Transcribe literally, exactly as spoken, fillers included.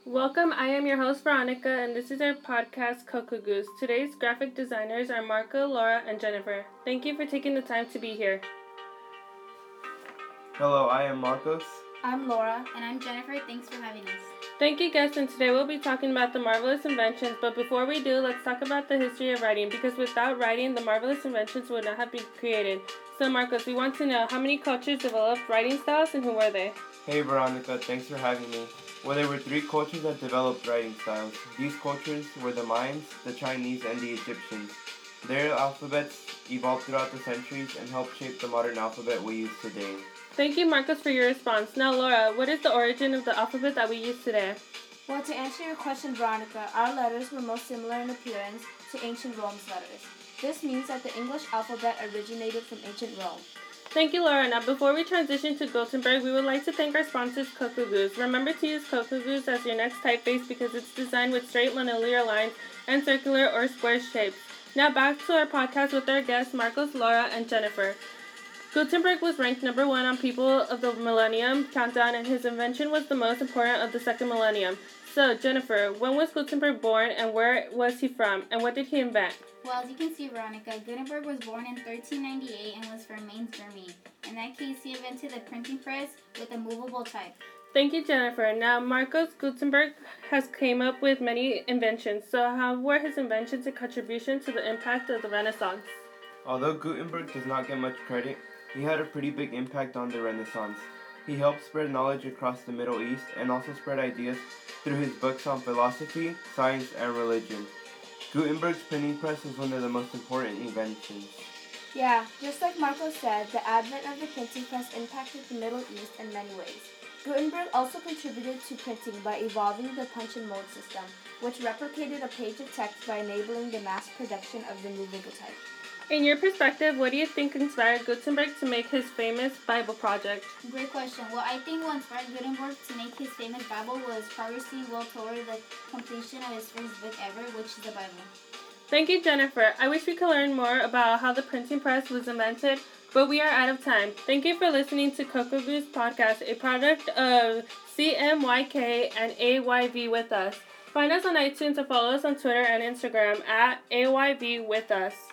Welcome, I am your host Veronica, and this is our podcast Cocoa Goose. Today's graphic designers are Marco, Laura, and Jennifer. Thank you for taking the time to be here. Hello, I am Marcos. I'm Laura. And I'm Jennifer. Thanks for having us. Thank you, guests, and today we'll be talking about the marvelous inventions, but before we do, let's talk about the history of writing, because without writing, the marvelous inventions would not have been created. So, Marcos, we want to know how many cultures developed writing styles and who were they? Hey Veronica, thanks for having me. Well, there were three cultures that developed writing styles. These cultures were the Mayans, the Chinese, and the Egyptians. Their alphabets evolved throughout the centuries and helped shape the modern alphabet we use today. Thank you, Marcos, for your response. Now, Laura, what is the origin of the alphabet that we use today? Well, to answer your question, Veronica, our letters were most similar in appearance to ancient Rome's letters. This means that the English alphabet originated from ancient Rome. Thank you, Laura. Now, before we transition to Gutenberg, we would like to thank our sponsors, Cocoa Goose. Remember to use Cocoa Goose as your next typeface because it's designed with straight linear lines and circular or square shapes. Now, back to our podcast with our guests, Marcos, Laura, and Jennifer. Gutenberg was ranked number one on People of the Millennium Countdown, and his invention was the most important of the second millennium. So, Jennifer, when was Gutenberg born, and where was he from, and what did he invent? Well, as you can see, Veronica, Gutenberg was born in thirteen ninety-eight and was from Mainz, Germany. In that case, he invented the printing press with a movable type. Thank you, Jennifer. Now, Marcos Gutenberg has came up with many inventions. So, how were his inventions a contribution to the impact of the Renaissance? Although Gutenberg does not get much credit, he had a pretty big impact on the Renaissance. He helped spread knowledge across the Middle East and also spread ideas through his books on philosophy, science, and religion. Gutenberg's printing press was one of the most important inventions. Yeah, just like Marco said, the advent of the printing press impacted the Middle East in many ways. Gutenberg also contributed to printing by evolving the punch and mold system, which replicated a page of text by enabling the mass production of the movable type. In your perspective, what do you think inspired Gutenberg to make his famous Bible project? Great question. Well, I think what inspired Gutenberg to make his famous Bible was progressing well toward the completion of his first book ever, which is the Bible. Thank you, Jennifer. I wish we could learn more about how the printing press was invented, but we are out of time. Thank you for listening to Cocoa Goose Podcast, a product of C M Y K and A Y V With Us. Find us on iTunes and follow us on Twitter and Instagram at A Y V With Us.